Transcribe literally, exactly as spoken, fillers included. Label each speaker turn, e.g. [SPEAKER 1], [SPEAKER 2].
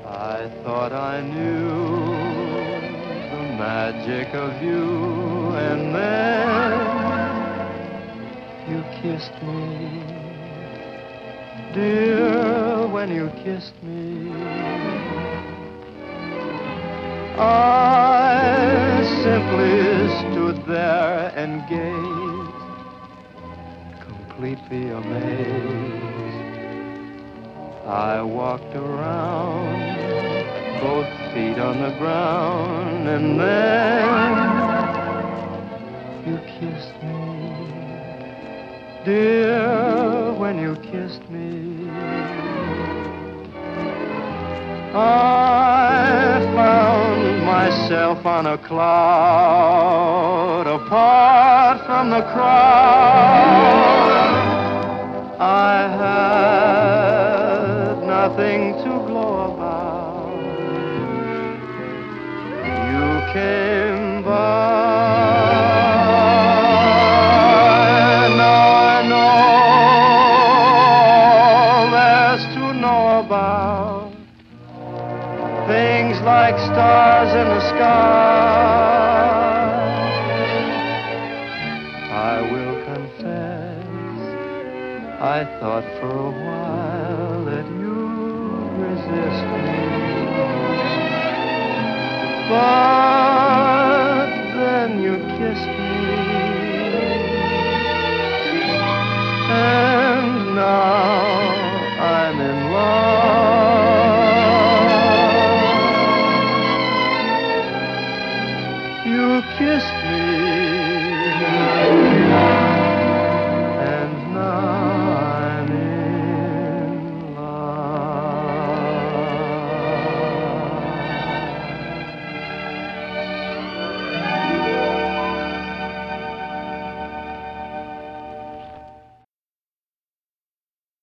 [SPEAKER 1] I thought I knew the magic of you, and then you kissed me. Dear, when you kissed me, I simply stood there and gazed, completely amazed. I walked around, both feet on the ground, and then you kissed me. Dear, when you kissed me, I found myself on a cloud, apart from the crowd. I had nothing to glow about. You came by. Now I know there's to know about things like stars in the sky. I will confess, I thought for a while that you'd resist me, but